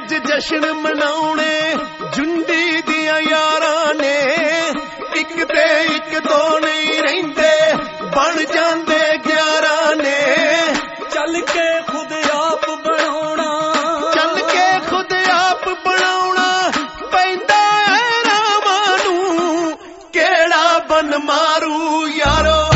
अज जश्न मनाउणे जुंडी दियां यारां ने, एक ते एक दो नहीं रहिंदे बन जांदे 11 ने। चल के खुद आप बनाउणा, चल के खुद आप बनाउणा पैंदा है रामां नूं, केड़ा बन मारू यारो।